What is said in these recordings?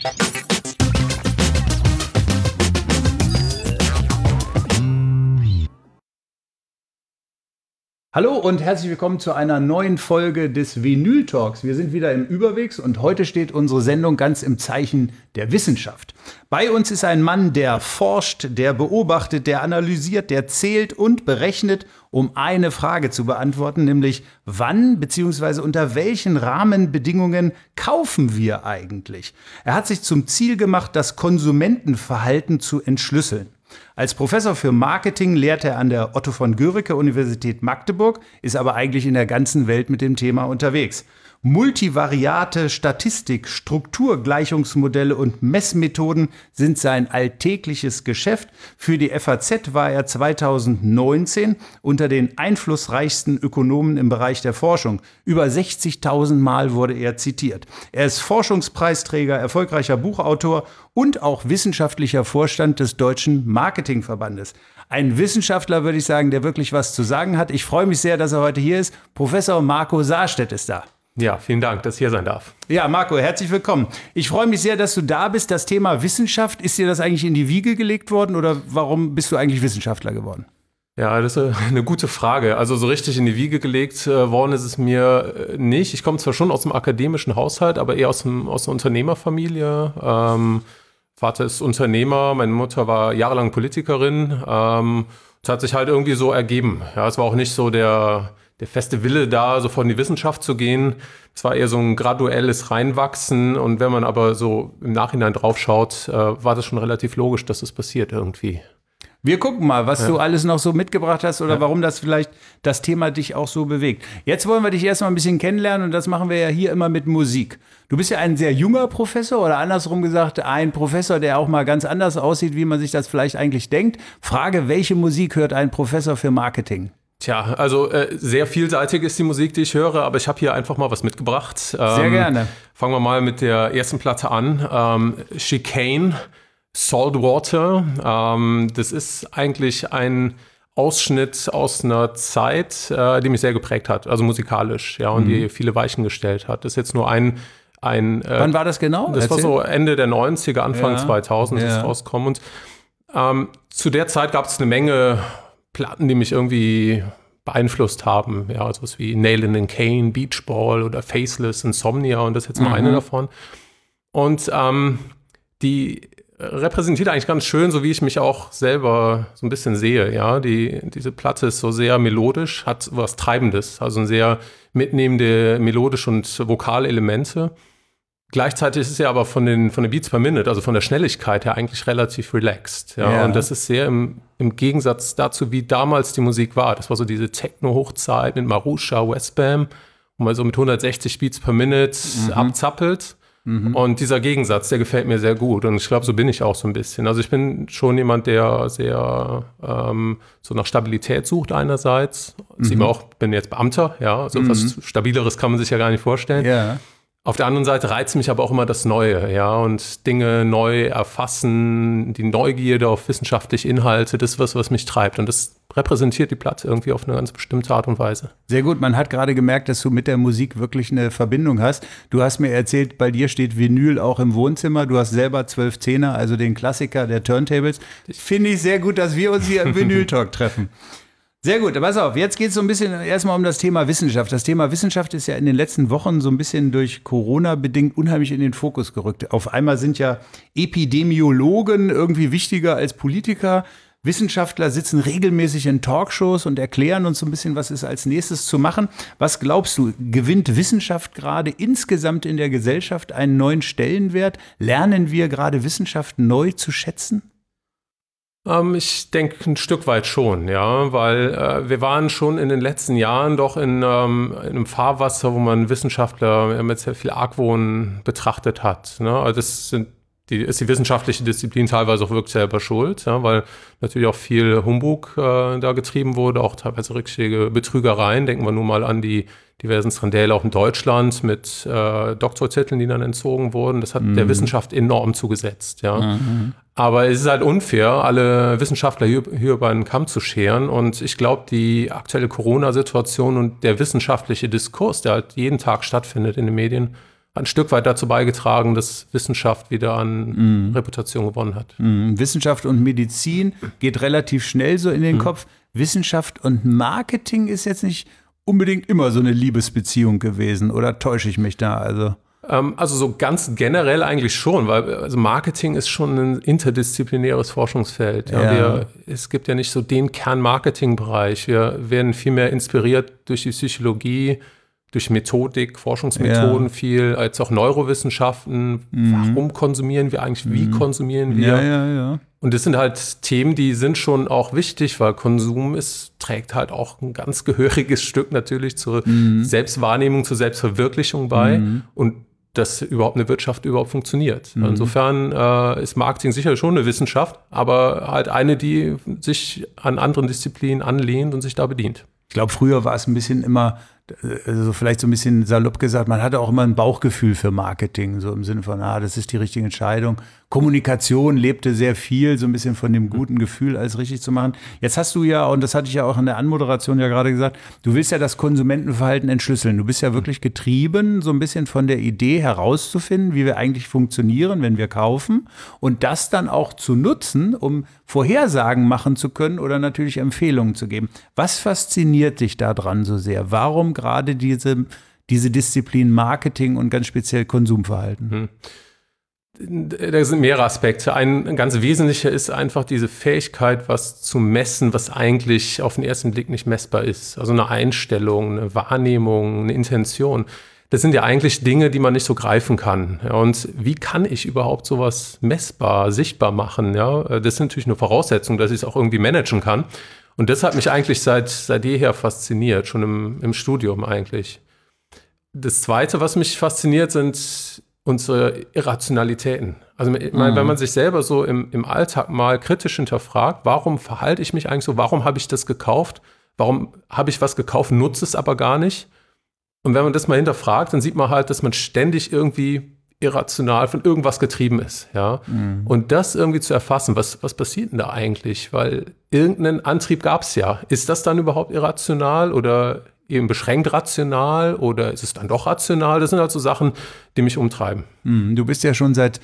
Hallo und herzlich willkommen zu einer neuen Folge des Vinyl Talks. Wir sind wieder im Überwegs und heute steht unsere Sendung ganz im Zeichen der Wissenschaft. Bei uns ist ein Mann, der forscht, der beobachtet, der analysiert, der zählt und berechnet, um eine Frage zu beantworten, nämlich wann bzw. unter welchen Rahmenbedingungen kaufen wir eigentlich? Er hat sich zum Ziel gemacht, das Konsumentenverhalten zu entschlüsseln. Als Professor für Marketing lehrt er an der Otto von Guericke Universität Magdeburg, ist aber eigentlich in der ganzen Welt mit dem Thema unterwegs. Multivariate Statistik, Strukturgleichungsmodelle und Messmethoden sind sein alltägliches Geschäft. Für die FAZ war er 2019 unter den einflussreichsten Ökonomen im Bereich der Forschung. Über 60.000 Mal wurde er zitiert. Er ist Forschungspreisträger, erfolgreicher Buchautor und auch wissenschaftlicher Vorstand des Deutschen Marketingverbandes. Ein Wissenschaftler, würde ich sagen, der wirklich was zu sagen hat. Ich freue mich sehr, dass er heute hier ist. Professor Marco Sarstedt ist da. Ja, vielen Dank, dass ich hier sein darf. Ja, Marco, herzlich willkommen. Ich freue mich sehr, dass du da bist. Das Thema Wissenschaft, ist dir das eigentlich in die Wiege gelegt worden oder warum bist du eigentlich Wissenschaftler geworden? Ja, das ist eine gute Frage. Also so richtig in die Wiege gelegt worden ist es mir nicht. Ich komme zwar schon aus dem akademischen Haushalt, aber eher aus der Unternehmerfamilie. Vater ist Unternehmer, meine Mutter war jahrelang Politikerin. Es hat sich halt irgendwie so ergeben. Ja, es war auch nicht so der feste Wille da, sofort in die Wissenschaft zu gehen. Es war eher so ein graduelles Reinwachsen. Und wenn man aber so im Nachhinein drauf schaut, war das schon relativ logisch, dass das passiert irgendwie. Wir gucken mal, was du alles noch so mitgebracht hast oder warum das vielleicht das Thema dich auch so bewegt. Jetzt wollen wir dich erstmal ein bisschen kennenlernen und das machen wir ja hier immer mit Musik. Du bist ja ein sehr junger Professor oder andersrum gesagt, ein Professor, der auch mal ganz anders aussieht, wie man sich das vielleicht eigentlich denkt. Frage, welche Musik hört ein Professor für Marketing? Tja, also sehr vielseitig ist die Musik, die ich höre, aber ich habe hier einfach mal was mitgebracht. Sehr gerne. Fangen wir mal mit der ersten Platte an. Chicane, Saltwater. Das ist eigentlich ein Ausschnitt aus einer Zeit, die mich sehr geprägt hat, also musikalisch, ja, und die viele Weichen gestellt hat. Das ist jetzt nur ein Wann war das genau? Das war so Ende der 90er, Anfang 2000 ist rausgekommen. Und zu der Zeit gab es eine Menge Platten, die mich irgendwie beeinflusst haben. Ja, sowas wie Nailin' and Kane, Beach Ball oder Faceless, Insomnia und das ist jetzt mal eine davon. Und die repräsentiert eigentlich ganz schön, so wie ich mich auch selber so ein bisschen sehe. Ja, diese Platte ist so sehr melodisch, hat was Treibendes, also ein sehr mitnehmende melodische und vokale Elemente. Gleichzeitig ist es ja aber von den Beats per Minute, also von der Schnelligkeit her eigentlich relativ relaxed. Ja? Und das ist sehr im Gegensatz dazu, wie damals die Musik war. Das war so diese Techno-Hochzeit mit Marusha, Westbam, wo man so mit 160 Beats per Minute abzappelt. Und dieser Gegensatz, der gefällt mir sehr gut. Und ich glaube, so bin ich auch so ein bisschen. Also ich bin schon jemand, der sehr so nach Stabilität sucht einerseits. Ich bin jetzt Beamter, ja, also was Stabileres kann man sich ja gar nicht vorstellen. Ja. Auf der anderen Seite reizt mich aber auch immer das Neue, ja, und Dinge neu erfassen, die Neugierde auf wissenschaftliche Inhalte, das ist was mich treibt. Und das repräsentiert die Platte irgendwie auf eine ganz bestimmte Art und Weise. Sehr gut, man hat gerade gemerkt, dass du mit der Musik wirklich eine Verbindung hast. Du hast mir erzählt, bei dir steht Vinyl auch im Wohnzimmer. Du hast selber 12 Zehner, also den Klassiker der Turntables. Finde ich sehr gut, dass wir uns hier im Vinyl-Talk treffen. Sehr gut, pass auf, jetzt geht es so ein bisschen erstmal um das Thema Wissenschaft. Das Thema Wissenschaft ist ja in den letzten Wochen so ein bisschen durch Corona bedingt unheimlich in den Fokus gerückt. Auf einmal sind ja Epidemiologen irgendwie wichtiger als Politiker. Wissenschaftler sitzen regelmäßig in Talkshows und erklären uns so ein bisschen, was ist als nächstes zu machen. Was glaubst du, gewinnt Wissenschaft gerade insgesamt in der Gesellschaft einen neuen Stellenwert? Lernen wir gerade Wissenschaft neu zu schätzen? Ich denke ein Stück weit schon, ja, weil wir waren schon in den letzten Jahren doch in einem Fahrwasser, wo man Wissenschaftler mit sehr viel Argwohn betrachtet hat. Ne? Also das ist die wissenschaftliche Disziplin teilweise auch wirklich selber schuld, ja, weil natürlich auch viel Humbug da getrieben wurde, auch teilweise richtige Betrügereien. Denken wir nur mal an die diversen Skandale auch in Deutschland mit Doktortiteln, die dann entzogen wurden. Das hat der Wissenschaft enorm zugesetzt, ja. Aber es ist halt unfair, alle Wissenschaftler hier über einen Kamm zu scheren. Und ich glaube, die aktuelle Corona-Situation und der wissenschaftliche Diskurs, der halt jeden Tag stattfindet in den Medien, ein Stück weit dazu beigetragen, dass Wissenschaft wieder an Reputation gewonnen hat. Wissenschaft und Medizin geht relativ schnell so in den Kopf. Wissenschaft und Marketing ist jetzt nicht unbedingt immer so eine Liebesbeziehung gewesen, oder täusche ich mich da? Also so ganz generell eigentlich schon, weil also Marketing ist schon ein interdisziplinäres Forschungsfeld. Ja. Es gibt ja nicht so den Kern-Marketing-Bereich. Wir werden viel mehr inspiriert durch die Psychologie, durch Methodik, Forschungsmethoden viel, als auch Neurowissenschaften. Warum konsumieren wir eigentlich? Wie konsumieren wir? Ja. Und das sind halt Themen, die sind schon auch wichtig, weil Konsum trägt halt auch ein ganz gehöriges Stück natürlich zur Selbstwahrnehmung, zur Selbstverwirklichung bei und dass überhaupt eine Wirtschaft überhaupt funktioniert. Insofern ist Marketing sicher schon eine Wissenschaft, aber halt eine, die sich an anderen Disziplinen anlehnt und sich da bedient. Ich glaube, früher war es ein bisschen immer, also vielleicht so ein bisschen salopp gesagt, man hatte auch immer ein Bauchgefühl für Marketing, so im Sinne von, das ist die richtige Entscheidung. Kommunikation lebte sehr viel, so ein bisschen von dem guten Gefühl, alles richtig zu machen. Jetzt hast du ja, und das hatte ich ja auch in der Anmoderation ja gerade gesagt, du willst ja das Konsumentenverhalten entschlüsseln. Du bist ja wirklich getrieben, so ein bisschen von der Idee herauszufinden, wie wir eigentlich funktionieren, wenn wir kaufen und das dann auch zu nutzen, um Vorhersagen machen zu können oder natürlich Empfehlungen zu geben. Was fasziniert dich daran so sehr? Warum gerade diese Disziplin Marketing und ganz speziell Konsumverhalten? Da sind mehrere Aspekte. Ein ganz wesentlicher ist einfach diese Fähigkeit, was zu messen, was eigentlich auf den ersten Blick nicht messbar ist. Also eine Einstellung, eine Wahrnehmung, eine Intention. Das sind ja eigentlich Dinge, die man nicht so greifen kann. Ja, und wie kann ich überhaupt sowas messbar, sichtbar machen? Ja, das ist natürlich eine Voraussetzung, dass ich es auch irgendwie managen kann. Und das hat mich eigentlich seit jeher fasziniert, schon im Studium eigentlich. Das Zweite, was mich fasziniert, sind unsere Irrationalitäten. Also ich meine, wenn man sich selber so im Alltag mal kritisch hinterfragt, warum verhalte ich mich eigentlich so, warum habe ich das gekauft, warum habe ich was gekauft, nutze es aber gar nicht. Und wenn man das mal hinterfragt, dann sieht man halt, dass man ständig irgendwie irrational von irgendwas getrieben ist. Ja? Und das irgendwie zu erfassen, was passiert denn da eigentlich? Weil irgendeinen Antrieb gab es ja. Ist das dann überhaupt irrational oder eben beschränkt rational oder ist es dann doch rational? Das sind halt so Sachen, die mich umtreiben. Du bist ja schon seit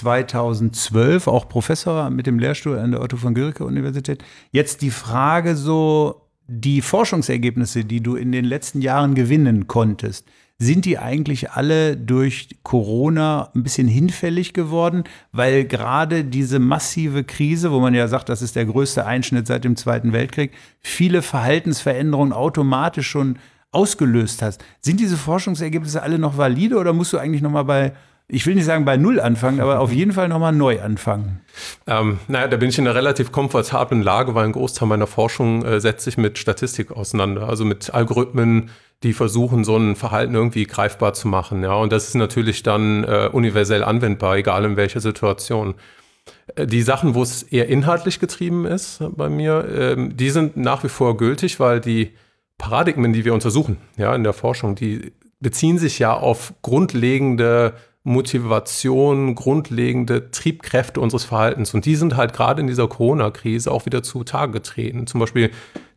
2012 auch Professor mit dem Lehrstuhl an der Otto von Guericke Universität. Jetzt die Frage so, die Forschungsergebnisse, die du in den letzten Jahren gewinnen konntest, sind die eigentlich alle durch Corona ein bisschen hinfällig geworden, weil gerade diese massive Krise, wo man ja sagt, das ist der größte Einschnitt seit dem Zweiten Weltkrieg, viele Verhaltensveränderungen automatisch schon ausgelöst hat. Sind diese Forschungsergebnisse alle noch valide oder musst du eigentlich nochmal bei, ich will nicht sagen bei Null anfangen, aber auf jeden Fall nochmal neu anfangen? Da bin ich in einer relativ komfortablen Lage, weil ein Großteil meiner Forschung setzt sich mit Statistik auseinander, also mit Algorithmen, die versuchen, so ein Verhalten irgendwie greifbar zu machen. Ja, und das ist natürlich dann universell anwendbar, egal in welcher Situation. Die Sachen, wo es eher inhaltlich getrieben ist bei mir, die sind nach wie vor gültig, weil die Paradigmen, die wir untersuchen, ja, in der Forschung, die beziehen sich ja auf grundlegende Motivation, grundlegende Triebkräfte unseres Verhaltens. Und die sind halt gerade in dieser Corona-Krise auch wieder zutage getreten. Zum Beispiel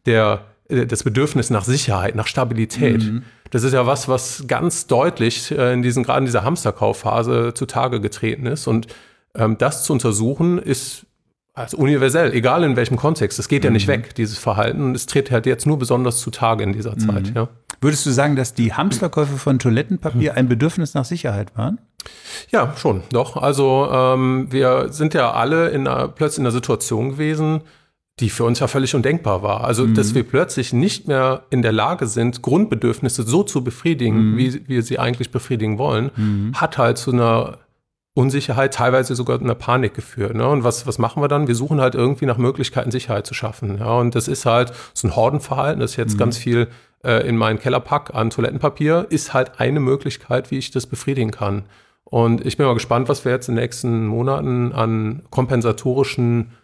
das Bedürfnis nach Sicherheit, nach Stabilität. Das ist ja was ganz deutlich gerade in dieser Hamsterkaufphase zutage getreten ist. Und das zu untersuchen ist also universell, egal in welchem Kontext. Das geht ja nicht weg, dieses Verhalten. Und es tritt halt jetzt nur besonders zutage in dieser Zeit. Ja. Würdest du sagen, dass die Hamsterkäufe von Toilettenpapier ein Bedürfnis nach Sicherheit waren? Ja, schon, doch. Also wir sind ja alle plötzlich in einer Situation gewesen, die für uns ja völlig undenkbar war. Also, dass wir plötzlich nicht mehr in der Lage sind, Grundbedürfnisse so zu befriedigen, wie wir sie eigentlich befriedigen wollen, hat halt zu einer Unsicherheit, teilweise sogar einer Panik geführt. Ne? Und was machen wir dann? Wir suchen halt irgendwie nach Möglichkeiten, Sicherheit zu schaffen. Ja? Und das ist halt so ein Hordenverhalten, das ist jetzt ganz viel in meinen Keller pack an Toilettenpapier, ist halt eine Möglichkeit, wie ich das befriedigen kann. Und ich bin mal gespannt, was wir jetzt in den nächsten Monaten an kompensatorischen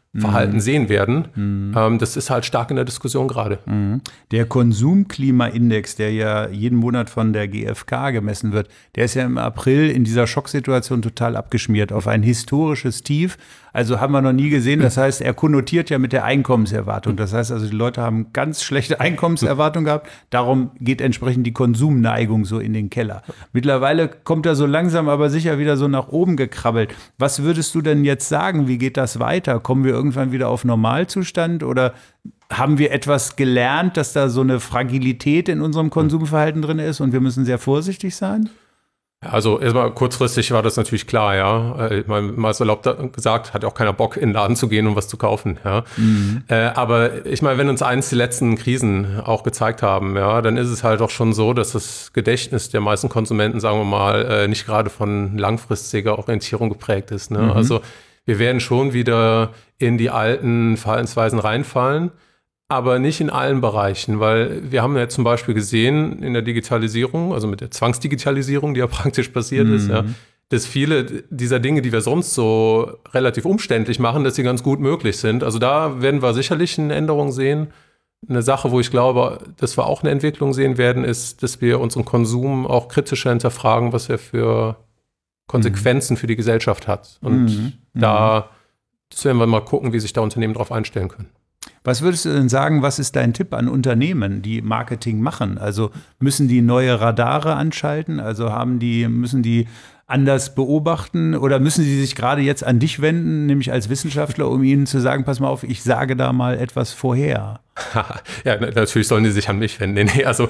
Verhalten sehen werden. Das ist halt stark in der Diskussion gerade. Der Konsumklimaindex, der ja jeden Monat von der GfK gemessen wird, der ist ja im April in dieser Schocksituation total abgeschmiert auf ein historisches Tief. Also haben wir noch nie gesehen. Das heißt, er konnotiert ja mit der Einkommenserwartung. Das heißt also, die Leute haben ganz schlechte Einkommenserwartung gehabt. Darum geht entsprechend die Konsumneigung so in den Keller. Mittlerweile kommt er so langsam, aber sicher wieder so nach oben gekrabbelt. Was würdest du denn jetzt sagen? Wie geht das weiter? Kommen wir irgendwann wieder auf Normalzustand oder haben wir etwas gelernt, dass da so eine Fragilität in unserem Konsumverhalten drin ist und wir müssen sehr vorsichtig sein? Also erstmal kurzfristig war das natürlich klar, ja. Ich meine, mal salopp gesagt, hat auch keiner Bock, in den Laden zu gehen und was zu kaufen, ja. Aber ich meine, wenn uns eins die letzten Krisen auch gezeigt haben, ja, dann ist es halt auch schon so, dass das Gedächtnis der meisten Konsumenten, sagen wir mal, nicht gerade von langfristiger Orientierung geprägt ist, ne? Also wir werden schon wieder in die alten Verhaltensweisen reinfallen, aber nicht in allen Bereichen, weil wir haben ja zum Beispiel gesehen in der Digitalisierung, also mit der Zwangsdigitalisierung, die ja praktisch passiert ist, ja, dass viele dieser Dinge, die wir sonst so relativ umständlich machen, dass sie ganz gut möglich sind. Also da werden wir sicherlich eine Änderung sehen. Eine Sache, wo ich glaube, dass wir auch eine Entwicklung sehen werden, ist, dass wir unseren Konsum auch kritischer hinterfragen, was er für Konsequenzen für die Gesellschaft hat. Und das werden wir mal gucken, wie sich da Unternehmen darauf einstellen können. Was würdest du denn sagen, was ist dein Tipp an Unternehmen, die Marketing machen? Also müssen die neue Radare anschalten? Also müssen die anders beobachten oder müssen sie sich gerade jetzt an dich wenden, nämlich als Wissenschaftler, um ihnen zu sagen, pass mal auf, ich sage da mal etwas vorher? Ja, natürlich sollen die sich an mich wenden. Nee, also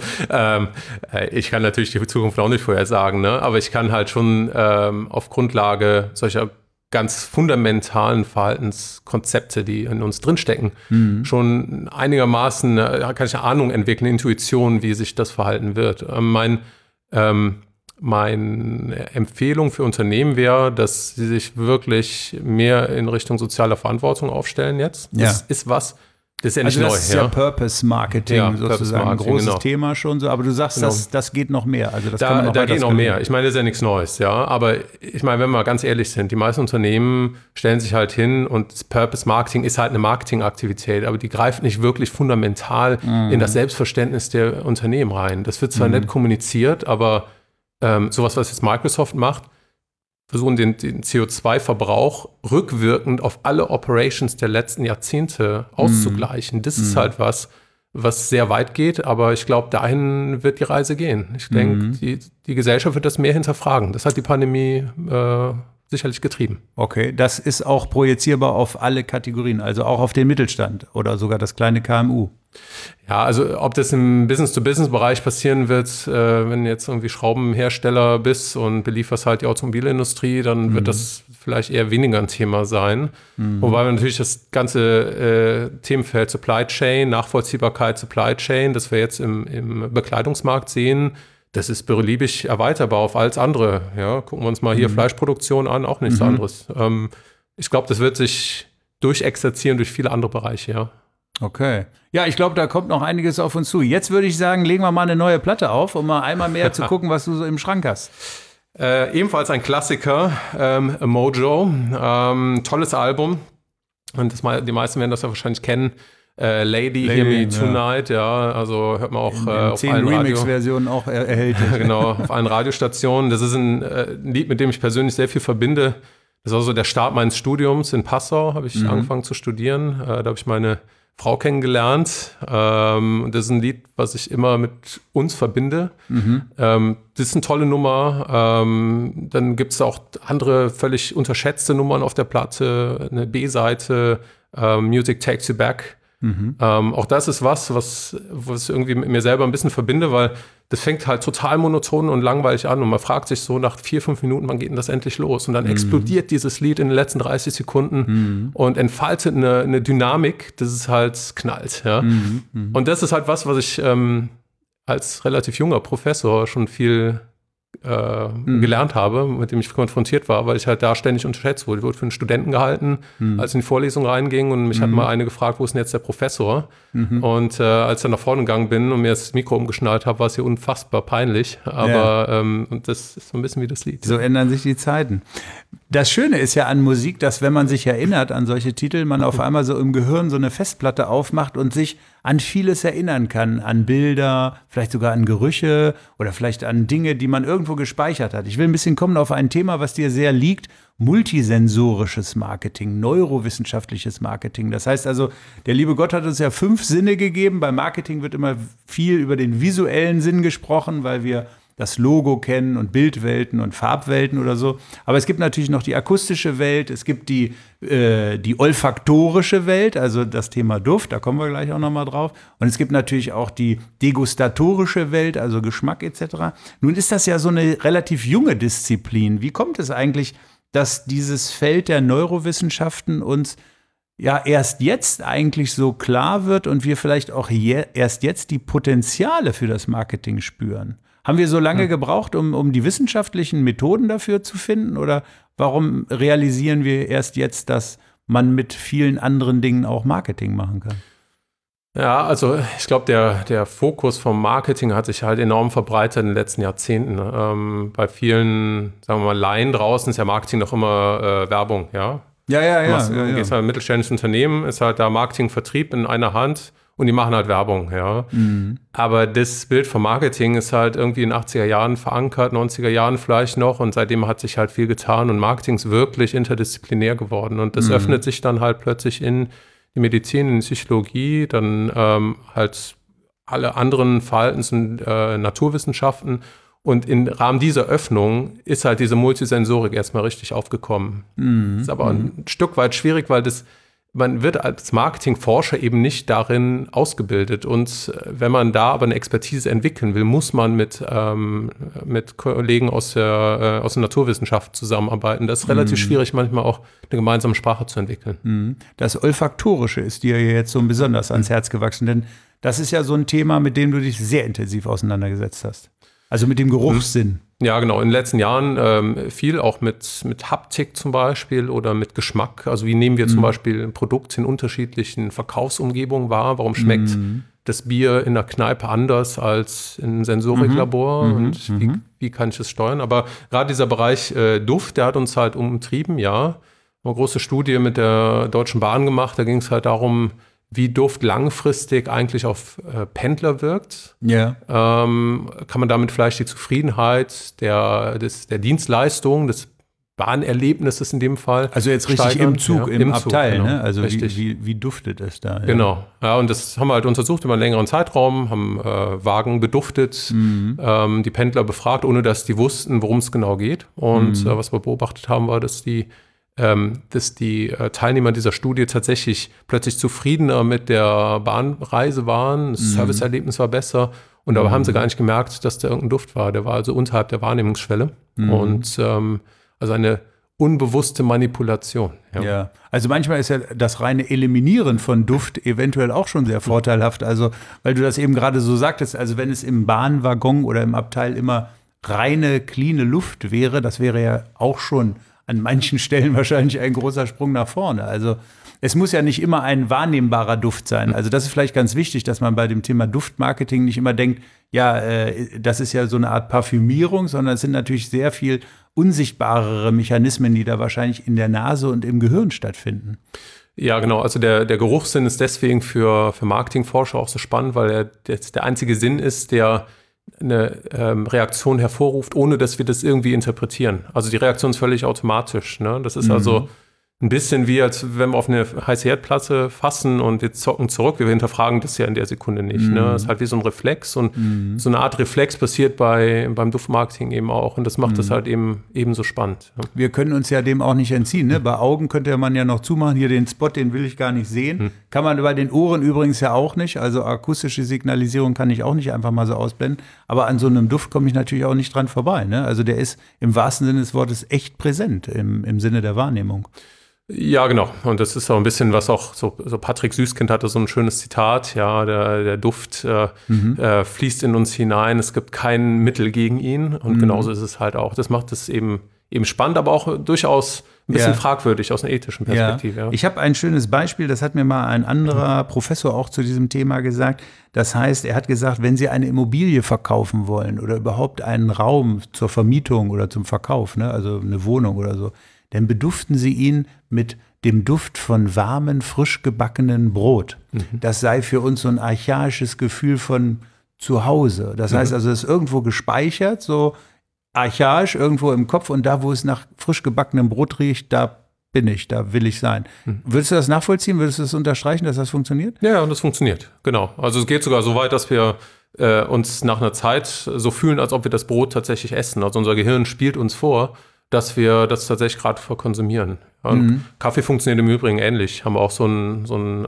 ich kann natürlich die Zukunft auch nicht vorhersagen, ne? Aber ich kann halt schon auf Grundlage solcher ganz fundamentalen Verhaltenskonzepte, die in uns drinstecken, schon einigermaßen, kann ich eine Ahnung entwickeln, Intuition, wie sich das verhalten wird. Meine Empfehlung für Unternehmen wäre, dass sie sich wirklich mehr in Richtung sozialer Verantwortung aufstellen jetzt. Das ist was, das ist ja nicht neu. Das ist ja Purpose-Marketing sozusagen, ein großes Thema schon so. Aber du sagst, das geht noch mehr. Also das kann man noch da geht noch mehr. Ich meine, das ist ja nichts Neues, ja. Aber ich meine, wenn wir ganz ehrlich sind, die meisten Unternehmen stellen sich halt hin und Purpose-Marketing ist halt eine Marketingaktivität, aber die greift nicht wirklich fundamental in das Selbstverständnis der Unternehmen rein. Das wird zwar nett kommuniziert, aber sowas, was jetzt Microsoft macht, versuchen den CO2-Verbrauch rückwirkend auf alle Operations der letzten Jahrzehnte auszugleichen. Das ist halt was sehr weit geht, aber ich glaube, dahin wird die Reise gehen. Ich denke, die Gesellschaft wird das mehr hinterfragen. Das hat die Pandemie sicherlich getrieben. Okay, das ist auch projizierbar auf alle Kategorien, also auch auf den Mittelstand oder sogar das kleine KMU. Ja, also ob das im Business-to-Business-Bereich passieren wird, wenn jetzt irgendwie Schraubenhersteller bist und belieferst halt die Automobilindustrie, dann wird das vielleicht eher weniger ein Thema sein. Wobei wir natürlich das ganze Themenfeld Supply Chain, Nachvollziehbarkeit Supply Chain, das wir jetzt im Bekleidungsmarkt sehen, das ist beliebig erweiterbar auf alles andere. Ja, gucken wir uns mal hier Fleischproduktion an, auch nichts anderes. Ich glaube, das wird sich durchexerzieren durch viele andere Bereiche, ja. Okay. Ja, ich glaube, da kommt noch einiges auf uns zu. Jetzt würde ich sagen, legen wir mal eine neue Platte auf, um mal einmal mehr zu gucken, was du so im Schrank hast. Ebenfalls ein Klassiker, Mojo. Tolles Album. Und die meisten werden das ja wahrscheinlich kennen. Lady Hear Me Tonight, ja, also hört man auch auf allen Remix-Versionen auch erhältlich. Genau, auf allen Radiostationen. Das ist ein Lied, mit dem ich persönlich sehr viel verbinde. Das war so der Start meines Studiums in Passau, habe ich angefangen zu studieren. Da habe ich meine Frau kennengelernt. Das ist ein Lied, was ich immer mit uns verbinde. Das ist eine tolle Nummer. Dann gibt es auch andere völlig unterschätzte Nummern auf der Platte. Eine B-Seite, Music Takes You Back. Auch das ist was ich irgendwie mit mir selber ein bisschen verbinde, weil das fängt halt total monoton und langweilig an und man fragt sich so nach 4-5 Minuten, wann geht denn das endlich los? Und dann explodiert dieses Lied in den letzten 30 Sekunden und entfaltet eine Dynamik, dass es halt knallt. Ja? Und das ist halt was ich als relativ junger Professor schon viel gelernt habe, mit dem ich konfrontiert war, weil ich halt da ständig unterschätzt wurde. Ich wurde für einen Studenten gehalten, als ich in die Vorlesung reinging und mich hat mal eine gefragt, wo ist denn jetzt der Professor? Und als ich dann nach vorne gegangen bin und mir das Mikro umgeschnallt habe, war es hier unfassbar peinlich. Aber und das ist so ein bisschen wie das Lied. So ändern sich die Zeiten. Das Schöne ist ja an Musik, dass wenn man sich erinnert an solche Titel, man auf einmal so im Gehirn so eine Festplatte aufmacht und sich an vieles erinnern kann. An Bilder, vielleicht sogar an Gerüche oder vielleicht an Dinge, die man irgendwo gespeichert hat. Ich will ein bisschen kommen auf ein Thema, was dir sehr liegt. Multisensorisches Marketing, neurowissenschaftliches Marketing. Das heißt also, der liebe Gott hat uns ja 5 Sinne gegeben. Beim Marketing wird immer viel über den visuellen Sinn gesprochen, weil wir das Logo kennen und Bildwelten und Farbwelten oder so. Aber es gibt natürlich noch die akustische Welt, es gibt die olfaktorische Welt, also das Thema Duft, da kommen wir gleich auch nochmal drauf. Und es gibt natürlich auch die degustatorische Welt, also Geschmack etc. Nun ist das ja so eine relativ junge Disziplin. Wie kommt es eigentlich, dass dieses Feld der Neurowissenschaften uns ja erst jetzt eigentlich so klar wird und wir vielleicht auch erst jetzt die Potenziale für das Marketing spüren? Haben wir so lange gebraucht, um die wissenschaftlichen Methoden dafür zu finden? Oder warum realisieren wir erst jetzt, dass man mit vielen anderen Dingen auch Marketing machen kann? Ja, also ich glaube, der Fokus vom Marketing hat sich halt enorm verbreitet in den letzten Jahrzehnten. Bei vielen, sagen wir mal, Laien draußen ist ja Marketing noch immer Werbung, ja? Ja. Du gehst halt in ein mittelständisches Unternehmen, ist halt da Marketing, Vertrieb in einer Hand. Und die machen halt Werbung, ja. Aber das Bild vom Marketing ist halt irgendwie in den 80er Jahren verankert, 90er Jahren vielleicht noch. Und seitdem hat sich halt viel getan. Und Marketing ist wirklich interdisziplinär geworden. Und das öffnet sich dann halt plötzlich in die Medizin, in die Psychologie, dann halt alle anderen Verhaltens- und Naturwissenschaften. Und im Rahmen dieser Öffnung ist halt diese Multisensorik erstmal richtig aufgekommen. Ist aber ein Stück weit schwierig, weil man wird als Marketingforscher eben nicht darin ausgebildet. Und wenn man da aber eine Expertise entwickeln will, muss man mit Kollegen aus der Naturwissenschaft zusammenarbeiten. Das ist relativ schwierig, manchmal auch eine gemeinsame Sprache zu entwickeln. Das Olfaktorische ist dir jetzt so besonders ans Herz gewachsen, denn das ist ja so ein Thema, mit dem du dich sehr intensiv auseinandergesetzt hast. Also mit dem Geruchssinn. Ja, genau. In den letzten Jahren viel auch mit Haptik zum Beispiel oder mit Geschmack. Also wie nehmen wir zum Beispiel ein Produkt in unterschiedlichen Verkaufsumgebungen wahr? Warum schmeckt das Bier in der Kneipe anders als in einem Sensoriklabor? Und wie kann ich es steuern? Aber gerade dieser Bereich Duft, der hat uns halt umtrieben, ja. Eine große Studie mit der Deutschen Bahn gemacht. Da ging es halt darum, wie Duft langfristig eigentlich auf Pendler wirkt. Ja. Kann man damit vielleicht die Zufriedenheit der Dienstleistung, des Bahnerlebnisses in dem Fall also jetzt richtig steigern. Im Zug, ja, im Abteil, genau. Ne? Also wie duftet es da? Ja. Genau. Ja, und das haben wir halt untersucht über einen längeren Zeitraum, haben Wagen beduftet, die Pendler befragt, ohne dass die wussten, worum es genau geht. Und was wir beobachtet haben, war, dass die Teilnehmer dieser Studie tatsächlich plötzlich zufriedener mit der Bahnreise waren, das Serviceerlebnis war besser und dabei haben sie gar nicht gemerkt, dass da irgendein Duft war. Der war also unterhalb der Wahrnehmungsschwelle und also eine unbewusste Manipulation. Ja, also manchmal ist ja das reine Eliminieren von Duft eventuell auch schon sehr vorteilhaft, also weil du das eben gerade so sagtest, also wenn es im Bahnwaggon oder im Abteil immer reine, cleane Luft wäre, das wäre ja auch schon an manchen Stellen wahrscheinlich ein großer Sprung nach vorne. Also es muss ja nicht immer ein wahrnehmbarer Duft sein. Also das ist vielleicht ganz wichtig, dass man bei dem Thema Duftmarketing nicht immer denkt, ja, das ist ja so eine Art Parfümierung, sondern es sind natürlich sehr viel unsichtbarere Mechanismen, die da wahrscheinlich in der Nase und im Gehirn stattfinden. Ja, genau. Also der Geruchssinn ist deswegen für Marketingforscher auch so spannend, weil er der einzige Sinn ist, der eine Reaktion hervorruft, ohne dass wir das irgendwie interpretieren. Also die Reaktion ist völlig automatisch. Ne? Das ist also ein bisschen wie, als wenn wir auf eine heiße Herdplatte fassen und jetzt zocken zurück. Wir hinterfragen das ja in der Sekunde nicht. Ne? Das ist halt wie so ein Reflex und so eine Art Reflex passiert beim Duftmarketing eben auch und das macht das halt eben so spannend. Ja. Wir können uns ja dem auch nicht entziehen. Ne? Bei Augen könnte man ja noch zumachen. Hier den Spot, den will ich gar nicht sehen. Kann man bei den Ohren übrigens ja auch nicht. Also akustische Signalisierung kann ich auch nicht einfach mal so ausblenden. Aber an so einem Duft komme ich natürlich auch nicht dran vorbei. Ne? Also der ist im wahrsten Sinne des Wortes echt präsent im Sinne der Wahrnehmung. Ja, genau. Und das ist auch ein bisschen, was auch so Patrick Süßkind hatte, so ein schönes Zitat. Ja, der Duft fließt in uns hinein. Es gibt kein Mittel gegen ihn. Und genauso ist es halt auch. Das macht es eben spannend, aber auch durchaus ein bisschen fragwürdig aus einer ethischen Perspektive. Ja. Ich habe ein schönes Beispiel. Das hat mir mal ein anderer Professor auch zu diesem Thema gesagt. Das heißt, er hat gesagt, wenn Sie eine Immobilie verkaufen wollen oder überhaupt einen Raum zur Vermietung oder zum Verkauf, ne, also eine Wohnung oder so, dann beduften sie ihn mit dem Duft von warmen, frisch gebackenen Brot. Das sei für uns so ein archaisches Gefühl von zu Hause. Das heißt also, es ist irgendwo gespeichert, so archaisch irgendwo im Kopf, und da, wo es nach frisch gebackenem Brot riecht, da bin ich, da will ich sein. Würdest du das nachvollziehen? Würdest du das unterstreichen, dass das funktioniert? Ja, und das funktioniert, genau. Also es geht sogar so weit, dass wir uns nach einer Zeit so fühlen, als ob wir das Brot tatsächlich essen. Also unser Gehirn spielt uns vor, dass wir das tatsächlich gerade konsumieren. Kaffee funktioniert im Übrigen ähnlich. Haben wir auch so einen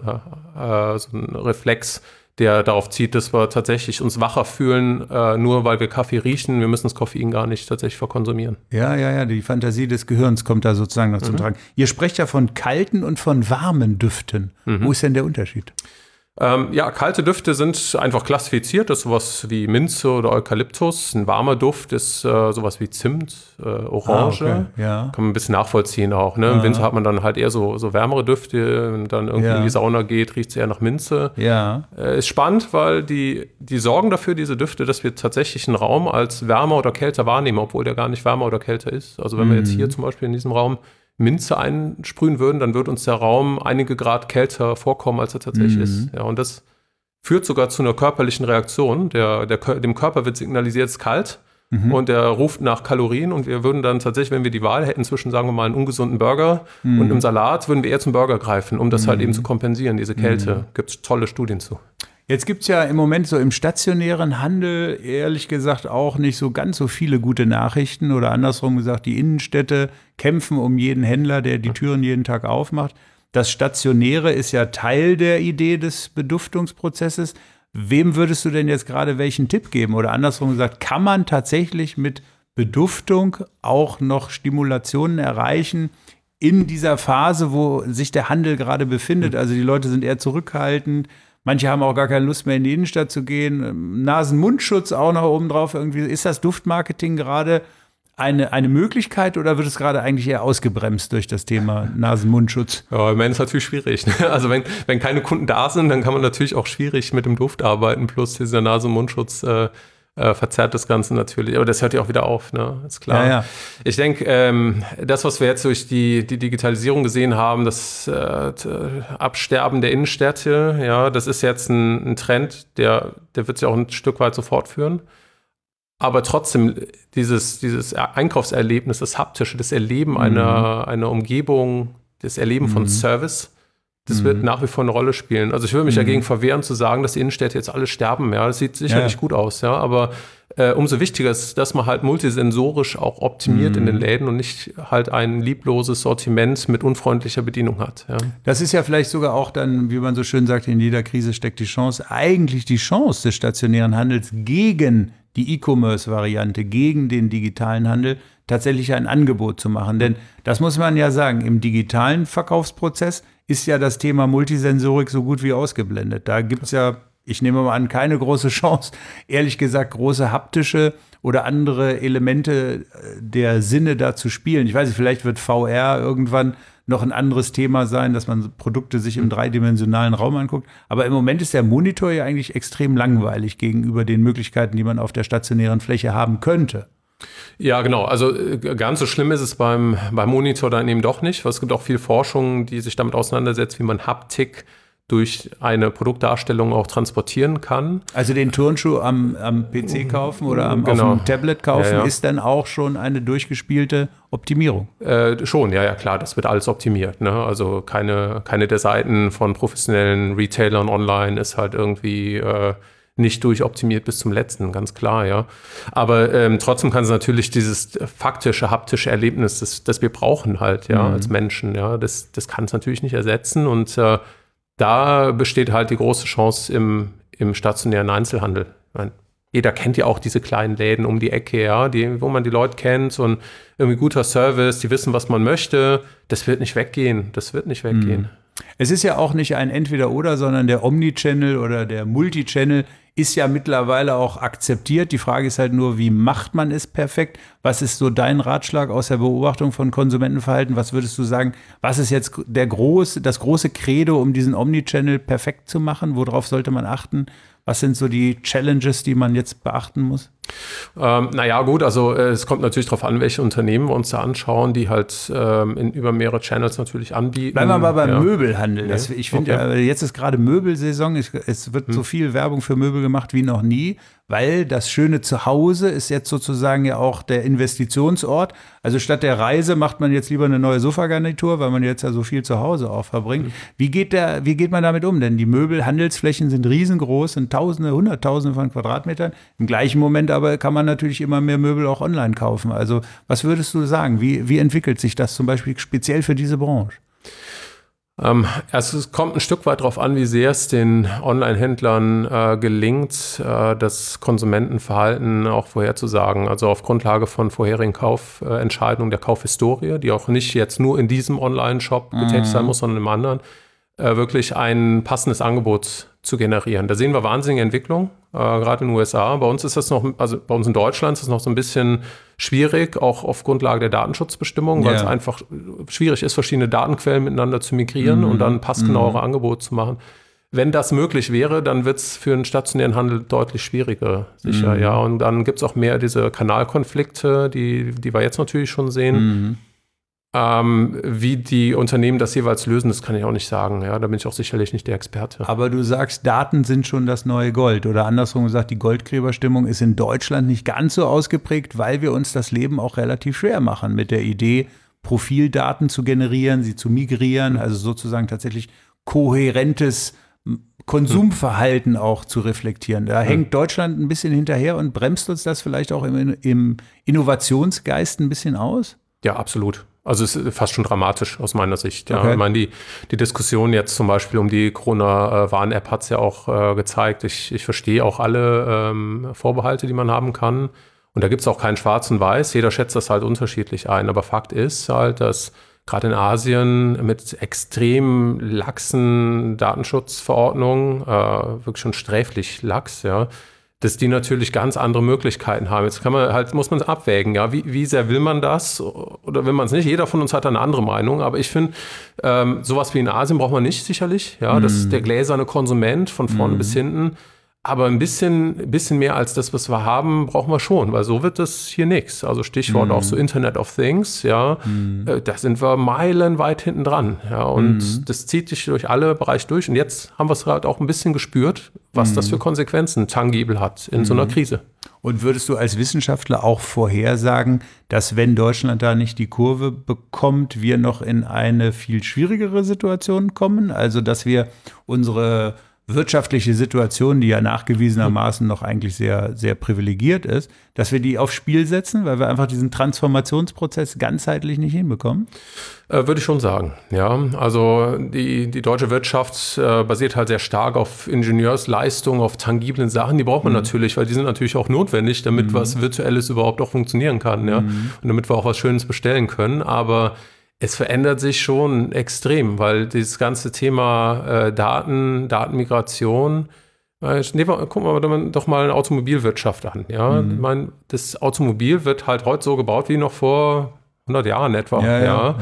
Reflex, der darauf zieht, dass wir tatsächlich uns wacher fühlen, nur weil wir Kaffee riechen. Wir müssen das Koffein gar nicht tatsächlich verkonsumieren. Ja, die Fantasie des Gehirns kommt da sozusagen noch zum Tragen. Ihr sprecht ja von kalten und von warmen Düften. Wo ist denn der Unterschied? Kalte Düfte sind einfach klassifiziert. Das ist sowas wie Minze oder Eukalyptus. Ein warmer Duft ist sowas wie Zimt, Orange. Okay. Ja. Kann man ein bisschen nachvollziehen auch. Ne? Im Winter hat man dann halt eher so wärmere Düfte. Wenn dann irgendwie in die Sauna geht, riecht es eher nach Minze. Ja. Ist spannend, weil die sorgen dafür, diese Düfte, dass wir tatsächlich einen Raum als wärmer oder kälter wahrnehmen, obwohl der gar nicht wärmer oder kälter ist. Also wenn wir jetzt hier zum Beispiel in diesem Raum Minze einsprühen würden, dann würde uns der Raum einige Grad kälter vorkommen, als er tatsächlich ist. Ja, und das führt sogar zu einer körperlichen Reaktion. Dem Körper wird signalisiert, es ist kalt, und der ruft nach Kalorien, und wir würden dann tatsächlich, wenn wir die Wahl hätten zwischen, sagen wir mal, einem ungesunden Burger und einem Salat, würden wir eher zum Burger greifen, um das halt eben zu kompensieren, diese Kälte. Gibt es tolle Studien zu. Jetzt gibt es ja im Moment so im stationären Handel, ehrlich gesagt, auch nicht so ganz so viele gute Nachrichten, oder andersrum gesagt, die Innenstädte kämpfen um jeden Händler, der die Türen jeden Tag aufmacht. Das Stationäre ist ja Teil der Idee des Beduftungsprozesses. Wem würdest du denn jetzt gerade welchen Tipp geben? Oder andersrum gesagt, kann man tatsächlich mit Beduftung auch noch Stimulationen erreichen in dieser Phase, wo sich der Handel gerade befindet? Also die Leute sind eher zurückhaltend. Manche haben auch gar keine Lust mehr, in die Innenstadt zu gehen. Nasen-Mundschutz auch noch oben drauf irgendwie. Ist das Duftmarketing gerade eine Möglichkeit, oder wird es gerade eigentlich eher ausgebremst durch das Thema Nasen-Mundschutz? Ja, ich meine, es ist natürlich schwierig. Also wenn keine Kunden da sind, dann kann man natürlich auch schwierig mit dem Duft arbeiten. Plus dieser Nasen-Mundschutz verzerrt das Ganze natürlich. Aber das hört ja auch wieder auf, ne? Ist klar. Ja. Ich denke, das, was wir jetzt durch die Digitalisierung gesehen haben, das Absterben der Innenstädte, ja, das ist jetzt ein Trend, der wird sich auch ein Stück weit so fortführen. Aber trotzdem, dieses Einkaufserlebnis, das Haptische, das Erleben einer Umgebung, das Erleben von Service, das wird nach wie vor eine Rolle spielen. Also ich würde mich dagegen verwehren zu sagen, dass die Innenstädte jetzt alle sterben. Ja, das sieht sicherlich gut aus, ja, aber umso wichtiger ist, dass man halt multisensorisch auch optimiert in den Läden und nicht halt ein liebloses Sortiment mit unfreundlicher Bedienung hat. Ja. Das ist ja vielleicht sogar auch dann, wie man so schön sagt, in jeder Krise steckt die Chance, eigentlich die Chance des stationären Handels gegen die E-Commerce-Variante, gegen den digitalen Handel, tatsächlich ein Angebot zu machen. Denn das muss man ja sagen, im digitalen Verkaufsprozess ist ja das Thema Multisensorik so gut wie ausgeblendet. Da gibt es ja, ich nehme mal an, keine große Chance, ehrlich gesagt, große haptische oder andere Elemente der Sinne da zu spielen. Ich weiß nicht, vielleicht wird VR irgendwann noch ein anderes Thema sein, dass man Produkte sich im dreidimensionalen Raum anguckt. Aber im Moment ist der Monitor ja eigentlich extrem langweilig gegenüber den Möglichkeiten, die man auf der stationären Fläche haben könnte. Ja, genau. Also ganz so schlimm ist es beim Monitor dann eben doch nicht, weil es gibt auch viel Forschung, die sich damit auseinandersetzt, wie man Haptik durch eine Produktdarstellung auch transportieren kann. Also den Turnschuh am PC kaufen oder auf dem Tablet kaufen, ist dann auch schon eine durchgespielte Optimierung? Schon, ja, klar, das wird alles optimiert. Ne? Also keine der Seiten von professionellen Retailern online ist halt irgendwie nicht durchoptimiert bis zum letzten, ganz klar, ja. Aber trotzdem kann es natürlich dieses faktische, haptische Erlebnis, das wir brauchen halt, ja, als Menschen, ja, das kann es natürlich nicht ersetzen, und da besteht halt die große Chance im stationären Einzelhandel. Ich meine, jeder kennt ja auch diese kleinen Läden um die Ecke, ja, wo man die Leute kennt, und irgendwie guter Service, die wissen, was man möchte. Das wird nicht weggehen. Es ist ja auch nicht ein Entweder-Oder, sondern der Omnichannel oder der Multichannel ist ja mittlerweile auch akzeptiert. Die Frage ist halt nur, wie macht man es perfekt? Was ist so dein Ratschlag aus der Beobachtung von Konsumentenverhalten? Was würdest du sagen, was ist jetzt das große Credo, um diesen Omnichannel perfekt zu machen? Worauf sollte man achten? Was sind so die Challenges, die man jetzt beachten muss? Naja, gut, also es kommt natürlich darauf an, welche Unternehmen wir uns da anschauen, die halt über mehrere Channels natürlich anbieten. Bleiben wir mal beim Möbelhandel. Ich finde, jetzt ist gerade Möbelsaison. Es wird so viel Werbung für Möbel gemacht wie noch nie, weil das schöne Zuhause ist jetzt sozusagen ja auch der Investitionsort. Also statt der Reise macht man jetzt lieber eine neue Sofagarnitur, weil man jetzt ja so viel zu Hause auch verbringt. Wie geht man damit um? Denn die Möbelhandelsflächen sind riesengroß, sind Tausende, Hunderttausende von Quadratmetern. Im gleichen Moment aber kann man natürlich immer mehr Möbel auch online kaufen. Also was würdest du sagen? Wie entwickelt sich das zum Beispiel speziell für diese Branche? Es kommt ein Stück weit darauf an, wie sehr es den Online-Händlern gelingt, das Konsumentenverhalten auch vorherzusagen. Also auf Grundlage von vorherigen Kaufentscheidungen der Kaufhistorie, die auch nicht jetzt nur in diesem Online-Shop getätigt sein muss, sondern im anderen, wirklich ein passendes Angebot zu generieren. Da sehen wir wahnsinnige Entwicklung, gerade in den USA. Bei uns ist das noch, also bei uns in Deutschland ist es noch so ein bisschen schwierig, auch auf Grundlage der Datenschutzbestimmungen, weil es einfach schwierig ist, verschiedene Datenquellen miteinander zu migrieren und dann passgenauere Angebote zu machen. Wenn das möglich wäre, dann wird es für einen stationären Handel deutlich schwieriger, sicher, ja. Und dann gibt es auch mehr diese Kanalkonflikte, die wir jetzt natürlich schon sehen. Wie die Unternehmen das jeweils lösen, das kann ich auch nicht sagen. Ja, da bin ich auch sicherlich nicht der Experte. Aber du sagst, Daten sind schon das neue Gold. Oder andersrum gesagt, die Goldgräberstimmung ist in Deutschland nicht ganz so ausgeprägt, weil wir uns das Leben auch relativ schwer machen mit der Idee, Profildaten zu generieren, sie zu migrieren, also sozusagen tatsächlich kohärentes Konsumverhalten auch zu reflektieren. Da hängt Deutschland ein bisschen hinterher und bremst uns das vielleicht auch im Innovationsgeist ein bisschen aus? Ja, absolut. Also es ist fast schon dramatisch aus meiner Sicht. Ja. Okay. Ich meine, die Diskussion jetzt zum Beispiel um die Corona-Warn-App hat es ja auch gezeigt. Ich verstehe auch alle Vorbehalte, die man haben kann. Und da gibt es auch kein Schwarz und Weiß. Jeder schätzt das halt unterschiedlich ein. Aber Fakt ist halt, dass gerade in Asien mit extrem laxen Datenschutzverordnungen, wirklich schon sträflich lax, ja, dass die natürlich ganz andere Möglichkeiten haben. Jetzt muss man abwägen, ja, wie sehr will man das oder will man es nicht? Jeder von uns hat eine andere Meinung, aber ich finde, sowas wie in Asien braucht man nicht sicherlich, ja, das ist der gläserne Konsument von vorne bis hinten, aber ein bisschen mehr als das, was wir haben, brauchen wir schon, weil so wird das hier nichts. Also Stichwort auch so Internet of Things, ja, da sind wir meilenweit hinten dran, ja, und das zieht sich durch alle Bereiche durch und jetzt haben wir es halt auch ein bisschen gespürt, was das für Konsequenzen tangibel hat in so einer Krise. Und würdest du als Wissenschaftler auch vorhersagen, dass wenn Deutschland da nicht die Kurve bekommt, wir noch in eine viel schwierigere Situation kommen? Also dass wir unsere wirtschaftliche Situation, die ja nachgewiesenermaßen noch eigentlich sehr, sehr privilegiert ist, dass wir die aufs Spiel setzen, weil wir einfach diesen Transformationsprozess ganzheitlich nicht hinbekommen? Würde ich schon sagen, ja. Also die deutsche Wirtschaft basiert halt sehr stark auf Ingenieursleistung, auf tangiblen Sachen. Die braucht man natürlich, weil die sind natürlich auch notwendig, damit was Virtuelles überhaupt auch funktionieren kann, ja. Und damit wir auch was Schönes bestellen können. Aber es verändert sich schon extrem, weil dieses ganze Thema Datenmigration, gucken wir doch mal eine Automobilwirtschaft an. Ja? Ich meine, das Automobil wird halt heute so gebaut wie noch vor 100 Jahren etwa. Ja.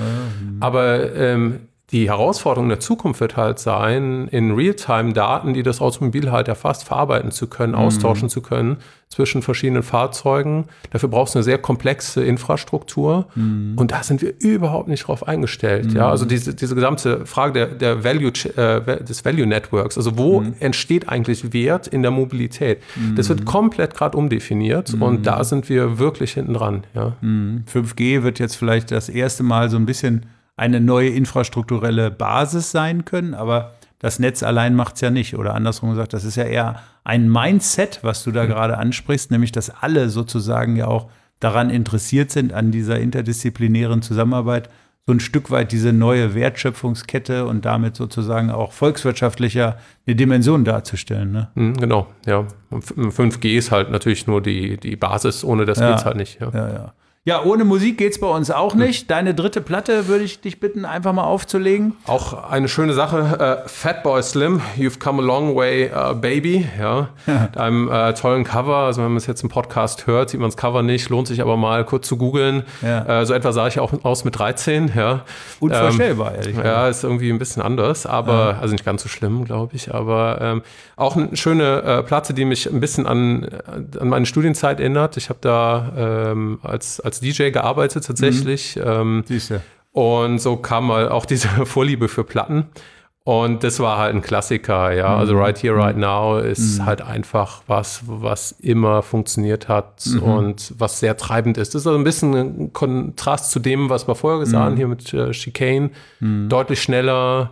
Aber die Herausforderung der Zukunft wird halt sein, in Realtime Daten, die das Automobil halt erfasst, verarbeiten zu können, austauschen zu können zwischen verschiedenen Fahrzeugen. Dafür brauchst du eine sehr komplexe Infrastruktur und da sind wir überhaupt nicht drauf eingestellt. Ja? Also diese gesamte Frage des Value Networks, also wo entsteht eigentlich Wert in der Mobilität? Das wird komplett gerade umdefiniert und da sind wir wirklich hinten dran. Ja? 5G wird jetzt vielleicht das erste Mal so ein bisschen eine neue infrastrukturelle Basis sein können, aber das Netz allein macht es ja nicht. Oder andersrum gesagt, das ist ja eher ein Mindset, was du da gerade ansprichst, nämlich, dass alle sozusagen ja auch daran interessiert sind, an dieser interdisziplinären Zusammenarbeit, so ein Stück weit diese neue Wertschöpfungskette und damit sozusagen auch volkswirtschaftlicher eine Dimension darzustellen. Ne? Genau, ja. Und 5G ist halt natürlich nur die Basis, ohne das geht's halt nicht. Ja. Ja, ohne Musik geht's bei uns auch nicht. Deine dritte Platte würde ich dich bitten, einfach mal aufzulegen. Auch eine schöne Sache. Fatboy Slim, You've Come a Long Way, Baby. Ja. Mit einem tollen Cover. Also wenn man es jetzt im Podcast hört, sieht man das Cover nicht. Lohnt sich aber mal kurz zu googeln. Ja. So etwa sah ich auch aus mit 13. Ja. Unvorstellbar, ehrlich gesagt. Ja, ist irgendwie ein bisschen anders. Aber, also nicht ganz so schlimm, glaube ich. Aber auch eine schöne Platte, die mich ein bisschen an meine Studienzeit erinnert. Ich habe da als DJ gearbeitet tatsächlich. Siehste. Und so kam mal auch diese Vorliebe für Platten. Und das war halt ein Klassiker, ja. Also Right Here, Right Now ist halt einfach was immer funktioniert hat und was sehr treibend ist. Das ist also ein bisschen ein Kontrast zu dem, was wir vorher gesagt haben, hier mit Chicane. Deutlich schneller,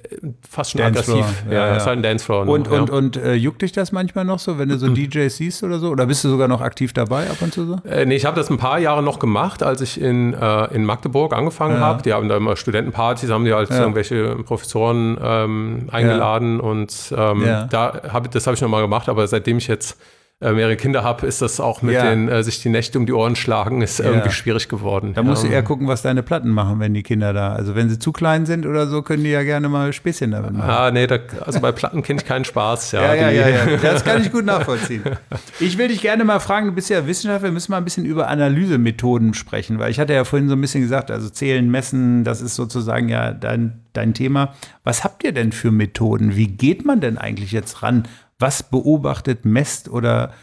fast schon Dancefloor. aggressiv. Ja, ist halt ein Dancefloor. Und juckt dich das manchmal noch so, wenn du so DJs siehst oder so? Oder bist du sogar noch aktiv dabei ab und zu so? Nee, ich habe das ein paar Jahre noch gemacht, als ich in Magdeburg angefangen habe. Die haben da immer Studentenpartys, haben die halt irgendwelche Professoren eingeladen und das habe ich noch mal gemacht, aber seitdem ich jetzt mehrere Kinder habe, ist das auch mit den sich die Nächte um die Ohren schlagen, ist irgendwie schwierig geworden. Da musst du eher gucken, was deine Platten machen, wenn die Kinder da, also wenn sie zu klein sind oder so, können die ja gerne mal Späßchen damit machen. Nee, also bei Platten kenne ich keinen Spaß. Ja. Das kann ich gut nachvollziehen. Ich will dich gerne mal fragen, du bist ja Wissenschaftler, wir müssen mal ein bisschen über Analysemethoden sprechen, weil ich hatte ja vorhin so ein bisschen gesagt, also Zählen, Messen, das ist sozusagen ja dein Thema. Was habt ihr denn für Methoden? Wie geht man denn eigentlich jetzt ran? Was beobachtet, messt oder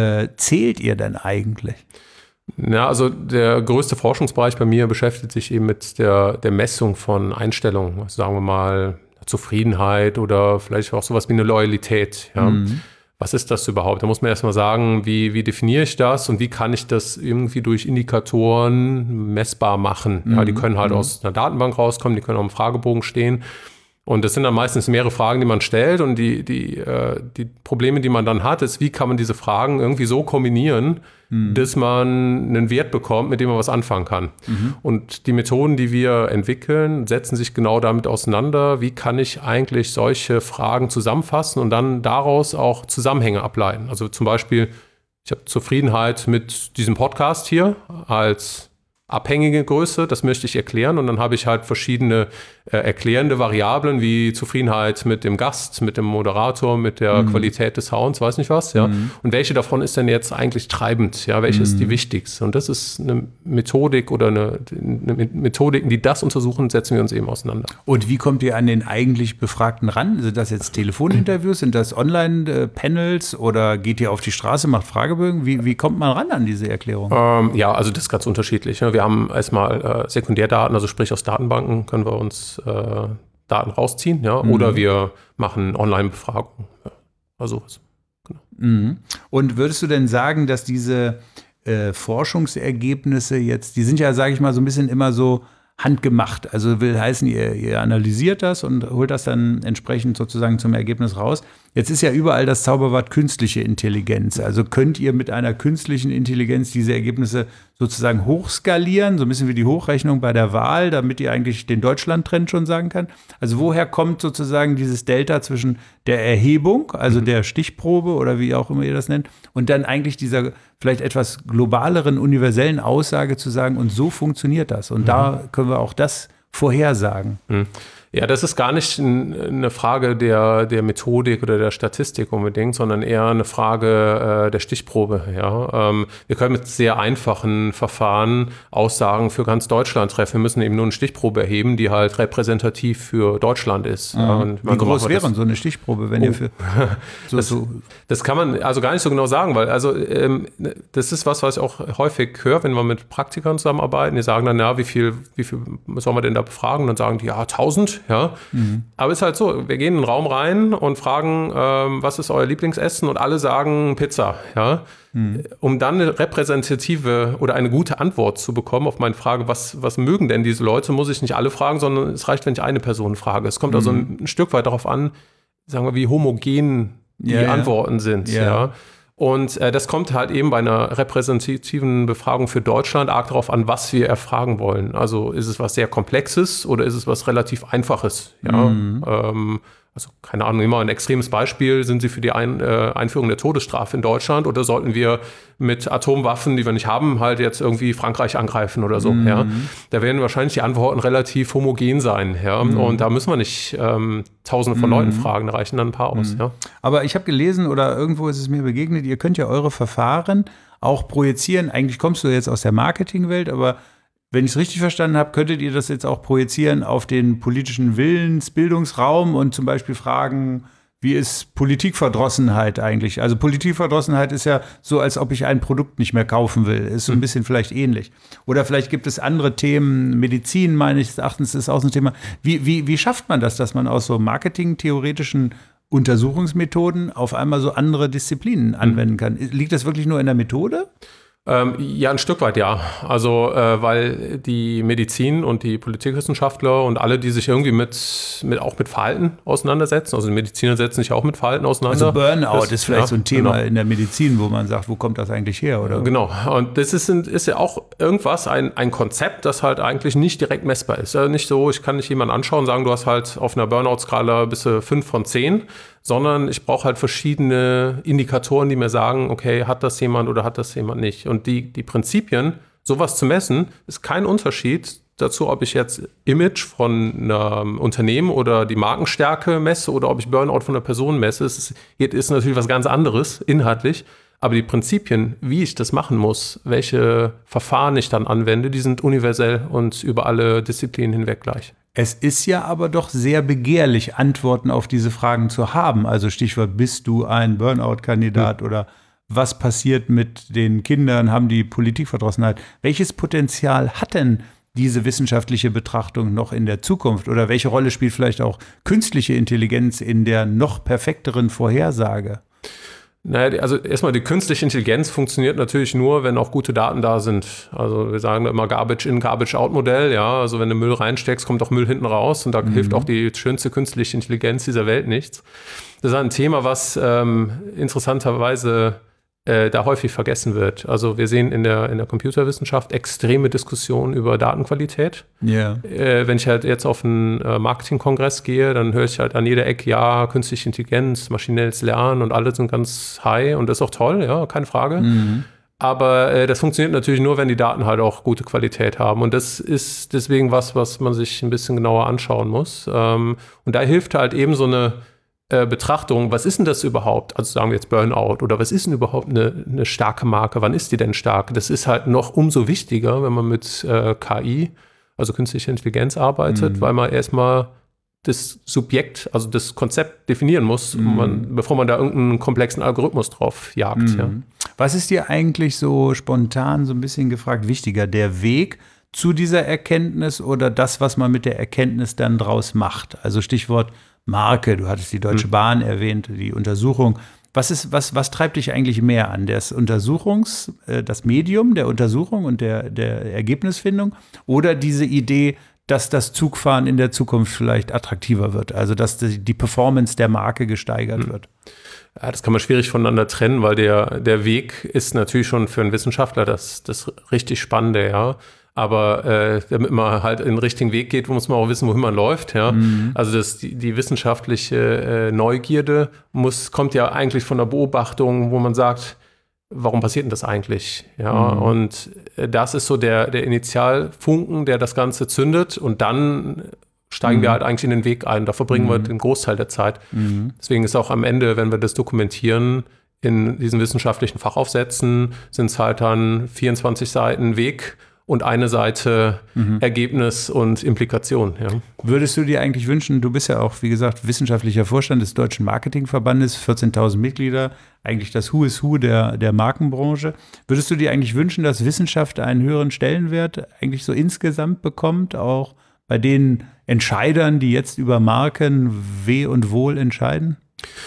zählt ihr denn eigentlich? Ja, also der größte Forschungsbereich bei mir beschäftigt sich eben mit der Messung von Einstellungen, also sagen wir mal Zufriedenheit oder vielleicht auch sowas wie eine Loyalität. Ja. Was ist das überhaupt? Da muss man erstmal sagen, wie definiere ich das und wie kann ich das irgendwie durch Indikatoren messbar machen? Ja, die können halt aus einer Datenbank rauskommen, die können auch im Fragebogen stehen. Und das sind dann meistens mehrere Fragen, die man stellt. Und die Probleme, die man dann hat, ist, wie kann man diese Fragen irgendwie so kombinieren, dass man einen Wert bekommt, mit dem man was anfangen kann. Und die Methoden, die wir entwickeln, setzen sich genau damit auseinander. Wie kann ich eigentlich solche Fragen zusammenfassen und dann daraus auch Zusammenhänge ableiten? Also zum Beispiel, ich habe Zufriedenheit mit diesem Podcast hier als abhängige Größe, das möchte ich erklären und dann habe ich halt verschiedene erklärende Variablen wie Zufriedenheit mit dem Gast, mit dem Moderator, mit der Qualität des Sounds, weiß nicht was, ja. Und welche davon ist denn jetzt eigentlich treibend, ja, welche ist die wichtigste? Und das ist eine Methodik oder eine Methodiken, die das untersuchen, setzen wir uns eben auseinander. Und wie kommt ihr an den eigentlich Befragten ran? Sind das jetzt Telefoninterviews, sind das Online-Panels oder geht ihr auf die Straße, macht Fragebögen? Wie kommt man ran an diese Erklärung? Ja, also das ist ganz unterschiedlich. Wir haben erstmal Sekundärdaten, also sprich aus Datenbanken können wir uns Daten rausziehen, ja, oder wir machen Online-Befragungen. Ja, also was. Genau. Und würdest du denn sagen, dass diese Forschungsergebnisse jetzt, die sind ja, sage ich mal, so ein bisschen immer so handgemacht. Also will heißen, ihr analysiert das und holt das dann entsprechend sozusagen zum Ergebnis raus. Jetzt ist ja überall das Zauberwort künstliche Intelligenz. Also könnt ihr mit einer künstlichen Intelligenz diese Ergebnisse sozusagen hochskalieren, so ein bisschen wie die Hochrechnung bei der Wahl, damit ihr eigentlich den Deutschland-Trend schon sagen kann? Also woher kommt sozusagen dieses Delta zwischen der Erhebung, also der Stichprobe oder wie auch immer ihr das nennt, und dann eigentlich dieser vielleicht etwas globaleren, universellen Aussage zu sagen, und so funktioniert das. Und da können wir auch das vorhersagen. Ja, das ist gar nicht eine Frage der Methodik oder der Statistik unbedingt, sondern eher eine Frage der Stichprobe. Ja. Wir können mit sehr einfachen Verfahren Aussagen für ganz Deutschland treffen. Wir müssen eben nur eine Stichprobe erheben, die halt repräsentativ für Deutschland ist. Ja, und wie groß wäre so eine Stichprobe, wenn ihr für das kann man also gar nicht so genau sagen, weil also das ist was ich auch häufig höre, wenn wir mit Praktikern zusammenarbeiten. Die sagen dann, ja, wie viel sollen wir denn da befragen? Und dann sagen die, ja, 1000. Ja, aber es ist halt so, wir gehen in den Raum rein und fragen, was ist euer Lieblingsessen? Und alle sagen Pizza, ja. Um dann eine repräsentative oder eine gute Antwort zu bekommen auf meine Frage, was mögen denn diese Leute, muss ich nicht alle fragen, sondern es reicht, wenn ich eine Person frage. Es kommt also ein Stück weit darauf an, sagen wir, wie homogen die Antworten sind, ja. Und das kommt halt eben bei einer repräsentativen Befragung für Deutschland arg darauf an, was wir erfragen wollen. Also ist es was sehr Komplexes oder ist es was relativ Einfaches? Ja? also keine Ahnung, immer ein extremes Beispiel, sind Sie für die Einführung der Todesstrafe in Deutschland oder sollten wir mit Atomwaffen, die wir nicht haben, halt jetzt irgendwie Frankreich angreifen oder so. Ja? Da werden wahrscheinlich die Antworten relativ homogen sein. Ja? Und da müssen wir nicht Tausende von Leuten fragen, da reichen dann ein paar aus. Ja? Aber ich habe gelesen oder irgendwo ist es mir begegnet, ihr könnt ja eure Verfahren auch projizieren. Eigentlich kommst du jetzt aus der Marketingwelt, aber wenn ich es richtig verstanden habe, könntet ihr das jetzt auch projizieren auf den politischen Willensbildungsraum und zum Beispiel fragen, wie ist Politikverdrossenheit eigentlich? Also Politikverdrossenheit ist ja so, als ob ich ein Produkt nicht mehr kaufen will. Ist so ein bisschen vielleicht ähnlich. Oder vielleicht gibt es andere Themen, Medizin meines Erachtens ist auch so ein Thema. Wie schafft man das, dass man aus so marketingtheoretischen Untersuchungsmethoden auf einmal so andere Disziplinen anwenden kann? Liegt das wirklich nur in der Methode? Ja, ein Stück weit ja. Also, weil die Medizin und die Politikwissenschaftler und alle, die sich irgendwie auch mit Verhalten auseinandersetzen, also die Mediziner setzen sich auch mit Verhalten auseinander. Also Burnout ist vielleicht so ein Thema in der Medizin, wo man sagt, wo kommt das eigentlich her? Oder? Genau. Und das ist ja auch irgendwas, ein Konzept, das halt eigentlich nicht direkt messbar ist. Also nicht so, ich kann nicht jemanden anschauen und sagen, du hast halt auf einer Burnout-Skala bis zu 5 von 10, sondern ich brauche halt verschiedene Indikatoren, die mir sagen, okay, hat das jemand oder hat das jemand nicht. Und die Prinzipien, sowas zu messen, ist kein Unterschied dazu, ob ich jetzt Image von einem Unternehmen oder die Markenstärke messe oder ob ich Burnout von einer Person messe. Es ist natürlich was ganz anderes, inhaltlich. Aber die Prinzipien, wie ich das machen muss, welche Verfahren ich dann anwende, die sind universell und über alle Disziplinen hinweg gleich. Es ist ja aber doch sehr begehrlich, Antworten auf diese Fragen zu haben. Also Stichwort, bist du ein Burnout-Kandidat oder was passiert mit den Kindern, haben die Politikverdrossenheit? Welches Potenzial hat denn diese wissenschaftliche Betrachtung noch in der Zukunft? Oder welche Rolle spielt vielleicht auch künstliche Intelligenz in der noch perfekteren Vorhersage? Naja, also erstmal die künstliche Intelligenz funktioniert natürlich nur, wenn auch gute Daten da sind. Also wir sagen immer Garbage-in, Garbage-out-Modell. Ja, also wenn du Müll reinsteckst, kommt auch Müll hinten raus und da hilft auch die schönste künstliche Intelligenz dieser Welt nichts. Das ist ein Thema, was interessanterweise da häufig vergessen wird. Also wir sehen in der Computerwissenschaft extreme Diskussionen über Datenqualität. Yeah. Wenn ich halt jetzt auf einen Marketingkongress gehe, dann höre ich halt an jeder Ecke, ja, künstliche Intelligenz, maschinelles Lernen und alle sind ganz high und das ist auch toll, ja, keine Frage. Aber das funktioniert natürlich nur, wenn die Daten halt auch gute Qualität haben. Und das ist deswegen was man sich ein bisschen genauer anschauen muss. Und da hilft halt eben so eine Betrachtung, was ist denn das überhaupt? Also sagen wir jetzt Burnout oder was ist denn überhaupt eine starke Marke? Wann ist die denn stark? Das ist halt noch umso wichtiger, wenn man mit KI, also künstlicher Intelligenz arbeitet, weil man erstmal das Subjekt, also das Konzept definieren muss, bevor man da irgendeinen komplexen Algorithmus drauf jagt. Ja. Was ist dir eigentlich so spontan so ein bisschen gefragt wichtiger, der Weg zu dieser Erkenntnis oder das, was man mit der Erkenntnis dann draus macht? Also Stichwort Marke, du hattest die Deutsche Bahn erwähnt, die Untersuchung. Was treibt dich eigentlich mehr an? Das Medium der Untersuchung und der Ergebnisfindung oder diese Idee, dass das Zugfahren in der Zukunft vielleicht attraktiver wird, also dass die Performance der Marke gesteigert wird? Ja, das kann man schwierig voneinander trennen, weil der Weg ist natürlich schon für einen Wissenschaftler das richtig Spannende, ja. Aber damit man halt in den richtigen Weg geht, muss man auch wissen, wohin man läuft. Ja? Also die wissenschaftliche Neugierde kommt ja eigentlich von der Beobachtung, wo man sagt, warum passiert denn das eigentlich? Ja? Und das ist so der Initialfunken, der das Ganze zündet. Und dann steigen wir halt eigentlich in den Weg ein. Da verbringen wir den Großteil der Zeit. Deswegen ist auch am Ende, wenn wir das dokumentieren, in diesen wissenschaftlichen Fachaufsätzen, sind es halt dann 24 Seiten Weg und eine Seite Ergebnis und Implikation. Ja. Würdest du dir eigentlich wünschen, du bist ja auch, wie gesagt, wissenschaftlicher Vorstand des Deutschen Marketingverbandes, 14.000 Mitglieder, eigentlich das Who is Who der Markenbranche. Würdest du dir eigentlich wünschen, dass Wissenschaft einen höheren Stellenwert eigentlich so insgesamt bekommt, auch bei den Entscheidern, die jetzt über Marken Weh und Wohl entscheiden?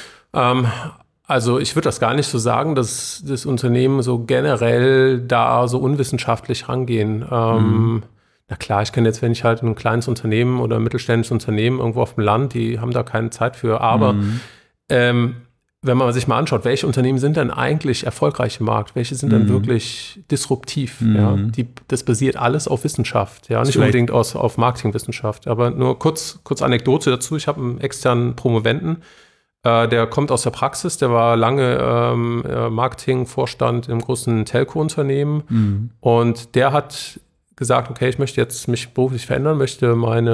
Also ich würde das gar nicht so sagen, dass das Unternehmen so generell da so unwissenschaftlich rangehen. Na klar, ich kenne jetzt, wenn ich halt ein kleines Unternehmen oder ein mittelständisches Unternehmen irgendwo auf dem Land, die haben da keine Zeit für. Aber wenn man sich mal anschaut, welche Unternehmen sind denn eigentlich erfolgreich im Markt, welche sind denn wirklich disruptiv, ja? Das basiert alles auf Wissenschaft, ja, nicht unbedingt auf Marketingwissenschaft, aber nur kurz Anekdote dazu, ich habe einen externen Promovenden, der kommt aus der Praxis, der war lange Marketingvorstand im großen Telco-Unternehmen und der hat gesagt, okay, ich möchte jetzt mich beruflich verändern, möchte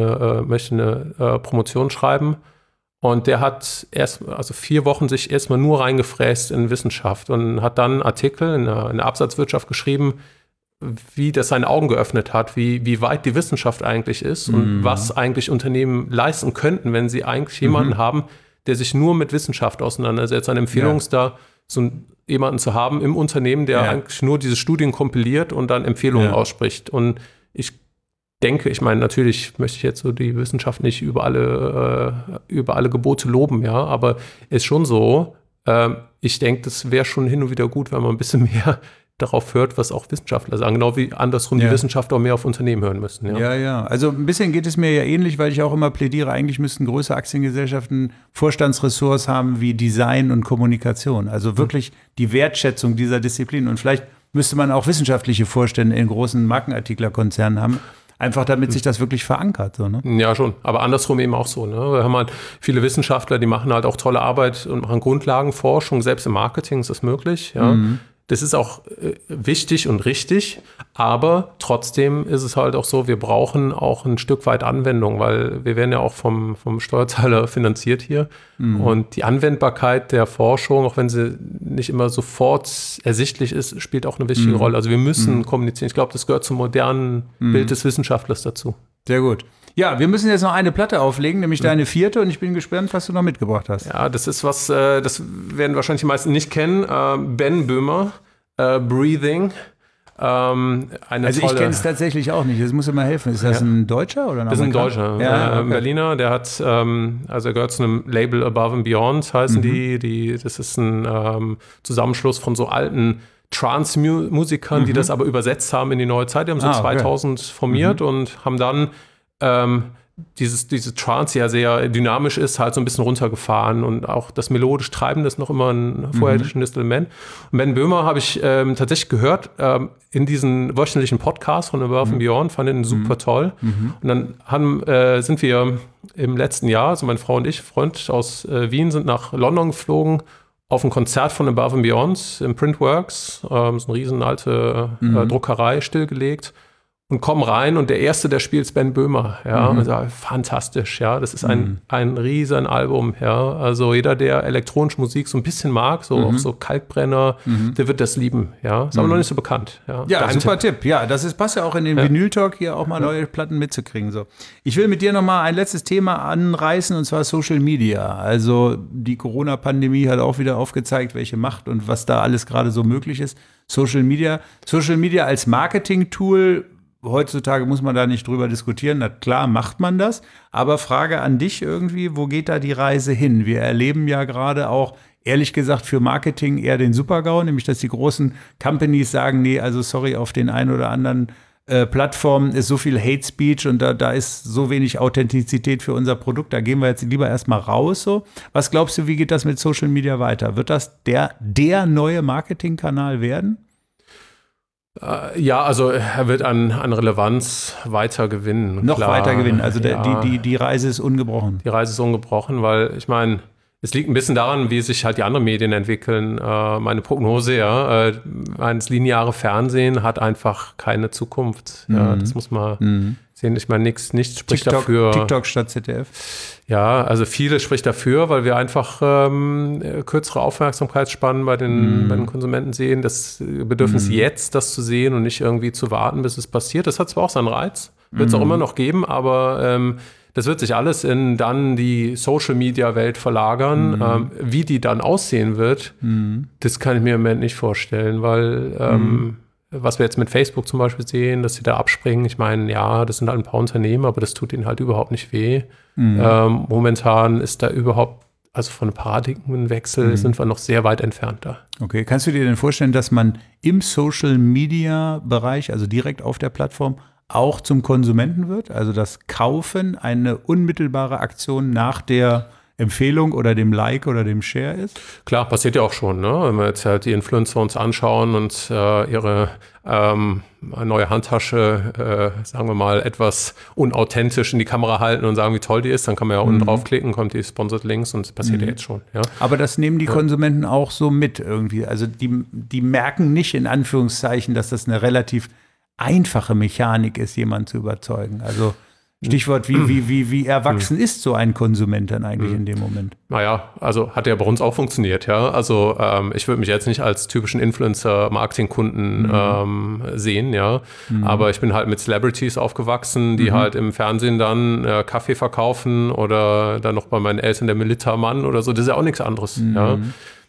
eine Promotion schreiben. Und der hat 4 Wochen sich erstmal nur reingefräst in Wissenschaft und hat dann Artikel in der Absatzwirtschaft geschrieben, wie das seine Augen geöffnet hat, wie weit die Wissenschaft eigentlich ist und was eigentlich Unternehmen leisten könnten, wenn sie eigentlich jemanden haben, der sich nur mit Wissenschaft auseinandersetzt. Eine Empfehlung ist da, so jemanden zu haben im Unternehmen, der eigentlich nur diese Studien kompiliert und dann Empfehlungen ausspricht. Und ich denke, ich meine, natürlich möchte ich jetzt so die Wissenschaft nicht über alle Gebote loben, ja, aber ist schon so, ich denke, das wäre schon hin und wieder gut, wenn man ein bisschen mehr darauf hört, was auch Wissenschaftler sagen, genau wie andersrum die Wissenschaftler auch mehr auf Unternehmen hören müssen. Ja. Also ein bisschen geht es mir ja ähnlich, weil ich auch immer plädiere, eigentlich müssten größere Aktiengesellschaften Vorstandsressorts haben wie Design und Kommunikation, also wirklich die Wertschätzung dieser Disziplin und vielleicht müsste man auch wissenschaftliche Vorstände in großen Markenartiklerkonzernen haben, einfach damit sich das wirklich verankert. So, ne? Ja, schon. Aber andersrum eben auch so. Ne? Wir haben halt viele Wissenschaftler, die machen halt auch tolle Arbeit und machen Grundlagenforschung. Selbst im Marketing ist das möglich. Ja? Das ist auch wichtig und richtig. Aber trotzdem ist es halt auch so, wir brauchen auch ein Stück weit Anwendung, weil wir werden ja auch vom Steuerzahler finanziert hier. Und die Anwendbarkeit der Forschung, auch wenn sie nicht immer sofort ersichtlich ist, spielt auch eine wichtige Rolle. Also wir müssen kommunizieren. Ich glaube, das gehört zum modernen Bild des Wissenschaftlers dazu. Sehr gut. Ja, wir müssen jetzt noch eine Platte auflegen, nämlich deine 4. und ich bin gespannt, was du noch mitgebracht hast. Ja, das ist was, das werden wahrscheinlich die meisten nicht kennen. Ben Böhmer, Breathing. Also ich kenne es tatsächlich auch nicht, das muss mir mal helfen. Ist das ein Deutscher oder ein Amerikaner? Das ist ein Deutscher, ein Berliner, der hat, also er gehört zu einem Label Above and Beyond, heißen die. Das ist ein Zusammenschluss von so alten Trance-Musikern, die das aber übersetzt haben in die neue Zeit. Die haben so 2000 formiert und haben dann diese Trance, die ja sehr dynamisch ist, halt so ein bisschen runtergefahren und auch das melodisch Treiben ist noch immer ein vorherrschendes Element. Und Ben Böhmer habe ich tatsächlich gehört in diesen wöchentlichen Podcast von Above and Beyond, fand ihn super toll. Und dann sind wir im letzten Jahr, also meine Frau und ich, Freund aus Wien, sind nach London geflogen auf ein Konzert von Above and Beyond im Printworks, so eine riesen alte Druckerei, stillgelegt. Und kommen rein und der Erste, der spielt, ist Ben Böhmer. Ja, also, fantastisch, ja. Das ist ein riesen Album, ja. Also jeder, der elektronische Musik so ein bisschen mag, so auch so Kalkbrenner, der wird das lieben, ja. Ist aber noch nicht so bekannt, ja. Ja, super Tipp. Ja, passt ja auch in den Vinyl-Talk hier auch mal neue Platten mitzukriegen, so. Ich will mit dir noch mal ein letztes Thema anreißen und zwar Social Media. Also die Corona-Pandemie hat auch wieder aufgezeigt, welche Macht und was da alles gerade so möglich ist. Social Media als Marketing-Tool. Heutzutage muss man da nicht drüber diskutieren. Na klar, macht man das. Aber Frage an dich irgendwie, wo geht da die Reise hin? Wir erleben ja gerade auch, ehrlich gesagt, für Marketing eher den Super-GAU, nämlich dass die großen Companies sagen, nee, also sorry, auf den einen oder anderen Plattformen ist so viel Hate Speech und da ist so wenig Authentizität für unser Produkt. Da gehen wir jetzt lieber erstmal raus. So. Was glaubst du, wie geht das mit Social Media weiter? Wird das der neue Marketingkanal werden? Ja, also er wird an Relevanz weiter gewinnen. Noch weiter gewinnen, also die Reise ist ungebrochen. Die Reise ist ungebrochen, weil ich meine, es liegt ein bisschen daran, wie sich halt die anderen Medien entwickeln. Meine Prognose, das lineare Fernsehen hat einfach keine Zukunft. Ja, das muss man sehen. Ich meine, nichts spricht dafür. TikTok statt ZDF? Ja, also vieles spricht dafür, weil wir einfach kürzere Aufmerksamkeitsspannen bei den Konsumenten sehen. Das Bedürfnis jetzt, das zu sehen und nicht irgendwie zu warten, bis es passiert. Das hat zwar auch seinen Reiz, wird es auch immer noch geben, aber das wird sich alles in dann die Social-Media-Welt verlagern. Wie die dann aussehen wird, das kann ich mir im Moment nicht vorstellen, weil was wir jetzt mit Facebook zum Beispiel sehen, dass sie da abspringen, ich meine, ja, das sind halt ein paar Unternehmen, aber das tut ihnen halt überhaupt nicht weh. Momentan ist da überhaupt, also von einem Paradigmenwechsel sind wir noch sehr weit entfernt da. Okay, kannst du dir denn vorstellen, dass man im Social-Media-Bereich, also direkt auf der Plattform, auch zum Konsumenten wird? Also das Kaufen eine unmittelbare Aktion nach der Empfehlung oder dem Like oder dem Share ist? Klar, passiert ja auch schon, ne? Wenn wir jetzt halt die Influencer uns anschauen und ihre neue Handtasche, sagen wir mal, etwas unauthentisch in die Kamera halten und sagen, wie toll die ist, dann kann man ja unten draufklicken, kommt die Sponsored Links und das passiert ja jetzt schon. Ja? Aber das nehmen die Konsumenten auch so mit irgendwie. Also die merken nicht in Anführungszeichen, dass das eine relativ einfache Mechanik ist, jemanden zu überzeugen. Also Stichwort, wie erwachsen ist so ein Konsument dann eigentlich in dem Moment? Naja, also hat ja bei uns auch funktioniert, ja. Also ich würde mich jetzt nicht als typischen Influencer-Marketing-Kunden sehen, ja. Aber ich bin halt mit Celebrities aufgewachsen, die halt im Fernsehen dann Kaffee verkaufen oder dann noch bei meinen Eltern der Militärmann oder so. Das ist ja auch nichts anderes, ja.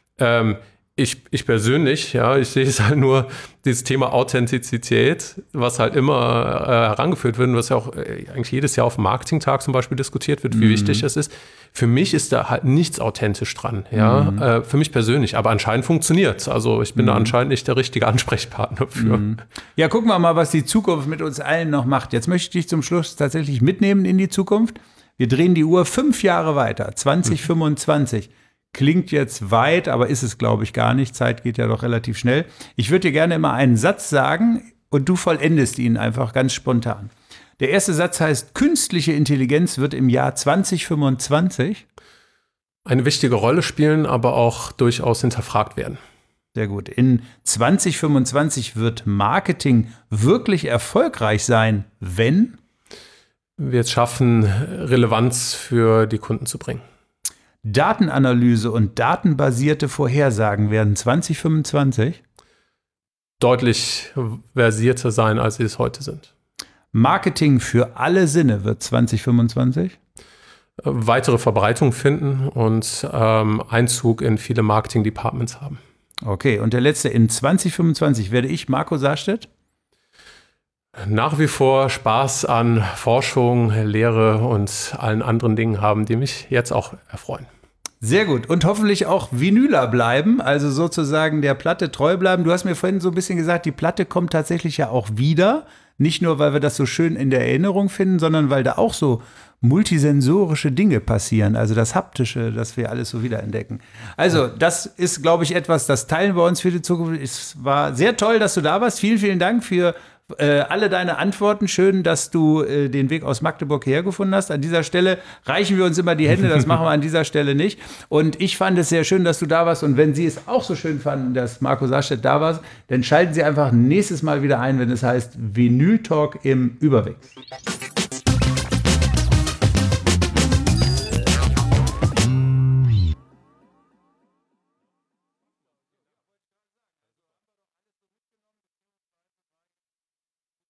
Ich persönlich, ja, ich sehe es halt nur, dieses Thema Authentizität, was halt immer herangeführt wird und was ja auch eigentlich jedes Jahr auf dem Marketingtag zum Beispiel diskutiert wird, wie wichtig es ist. Für mich ist da halt nichts authentisch dran, ja, für mich persönlich, aber anscheinend funktioniert es. Also ich bin da anscheinend nicht der richtige Ansprechpartner für. Ja, gucken wir mal, was die Zukunft mit uns allen noch macht. Jetzt möchte ich dich zum Schluss tatsächlich mitnehmen in die Zukunft. Wir drehen die Uhr 5 Jahre weiter, 2025. Klingt jetzt weit, aber ist es, glaube ich, gar nicht. Zeit geht ja doch relativ schnell. Ich würde dir gerne immer einen Satz sagen und du vollendest ihn einfach ganz spontan. Der erste Satz heißt, künstliche Intelligenz wird im Jahr 2025 eine wichtige Rolle spielen, aber auch durchaus hinterfragt werden. Sehr gut. In 2025 wird Marketing wirklich erfolgreich sein, wenn wir es schaffen, Relevanz für die Kunden zu bringen. Datenanalyse und datenbasierte Vorhersagen werden 2025 deutlich versierter sein, als sie es heute sind. Marketing für alle Sinne wird 2025 weitere Verbreitung finden und Einzug in viele Marketing-Departments haben. Okay, und der letzte, in 2025 werde ich, Marco Sarstedt, nach wie vor Spaß an Forschung, Lehre und allen anderen Dingen haben, die mich jetzt auch erfreuen. Sehr gut. Und hoffentlich auch Vinyler bleiben, also sozusagen der Platte treu bleiben. Du hast mir vorhin so ein bisschen gesagt, die Platte kommt tatsächlich ja auch wieder. Nicht nur, weil wir das so schön in der Erinnerung finden, sondern weil da auch so multisensorische Dinge passieren. Also das Haptische, das wir alles so wiederentdecken. Also das ist, glaube ich, etwas, das teilen wir uns für die Zukunft. Es war sehr toll, dass du da warst. Vielen, vielen Dank für alle deine Antworten. Schön, dass du den Weg aus Magdeburg hergefunden hast. An dieser Stelle reichen wir uns immer die Hände, das machen wir an dieser Stelle nicht. Und ich fand es sehr schön, dass du da warst. Und wenn Sie es auch so schön fanden, dass Marco Sarstedt da war, dann schalten Sie einfach nächstes Mal wieder ein, wenn es heißt Vinyl Talk im Überwegs.